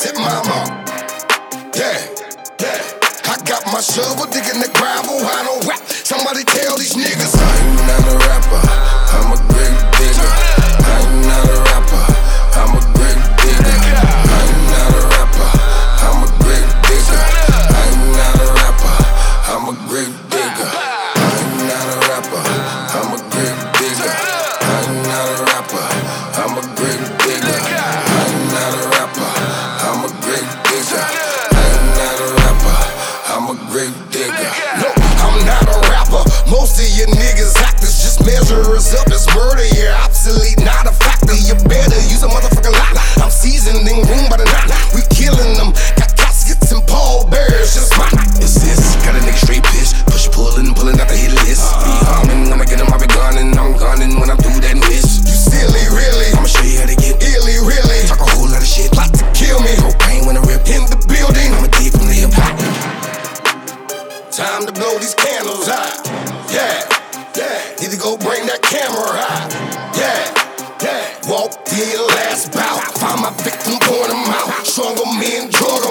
hit my mark. Yeah, yeah. I got my shovel digging the gravel. I don't rap. Somebody tell these niggas I'm not a rapper. I'm a great digger. I'm not a rapper. I'm a great digger. I'm not a rapper. I'm a great digger. I'm not a rapper. I'm a great digger. I'm not a rapper. I'm a great digger. I'm not a rapper. I'm a great digger. I'm not a rapper. I'm a great digger. I'm not a rapper. I'm a great digger. No, I'm not a rapper. Most of you niggas actors just measure us up as murder. You're obsolete, not a factor. You better use a motherfucking lot. I'm seasoning room by the night. We killing them. Got caskets and pallbearers. Just my it's this. Got a nigga straight pissed. Push pulling out the hit list. Be humming, I'ma get him, I be gunning. I'm gunning when I'm through that miss. You silly, really? I'ma show you how to get illy, really. Talk a whole lot of shit, plot to kill me. Propane when I rip in the building. I'ma dig from the hip hop. Time to blow these candles out. Yeah, yeah. Need to go bring that camera out. Yeah, yeah. Walk in last bout. Find my victim, point him out. Stronger men, drug